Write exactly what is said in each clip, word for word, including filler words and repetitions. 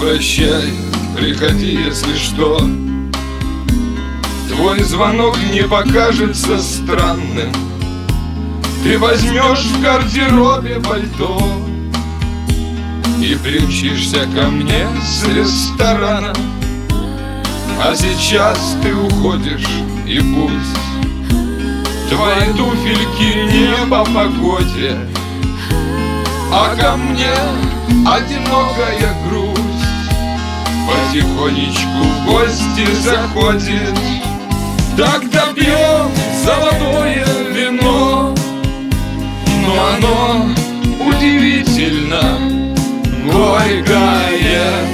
прощай, приходи, если что. Твой звонок не покажется странным. Ты возьмешь в гардеробе пальто и примчишься ко мне с ресторана. А сейчас ты уходишь, и пусть твои туфельки не по погоде, а ко мне одинокая грусть потихонечку в гости заходит. Тогда пьем золотое вино, но оно удивительно горькое.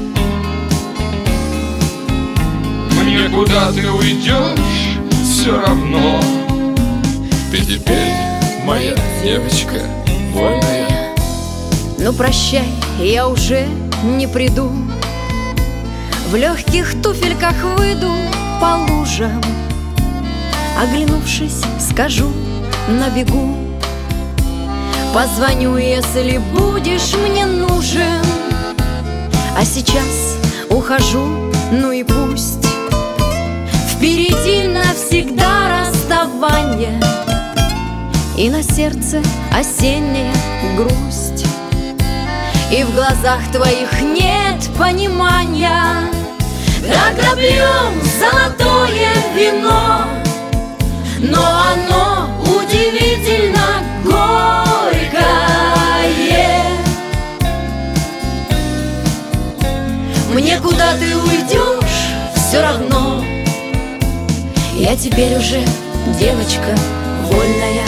Мне куда ты уйдешь, все равно. Ты теперь моя девочка вольная. Ну прощай, я уже не приду. В легких туфельках выйду по лужам. Оглянувшись, скажу на бегу: позвоню, если будешь мне нужен. А сейчас ухожу, ну и пусть. Впереди навсегда расставание, и на сердце осенняя грусть, и в глазах твоих нет понимания. Тогда пьем золотое вино, но оно удивительно горькое. Мне куда ты уйдешь, все равно. Я теперь уже девочка вольная.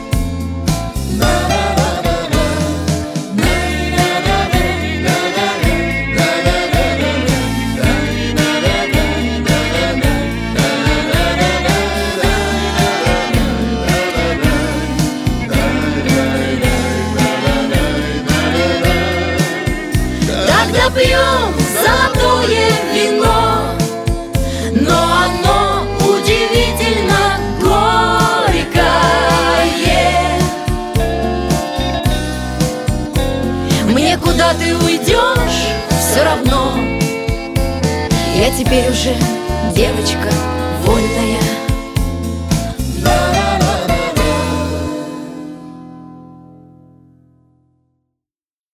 Тогда пьем золотое вино, но оно удивительно горькое. Мне куда ты уйдешь, все равно. Я теперь уже девочка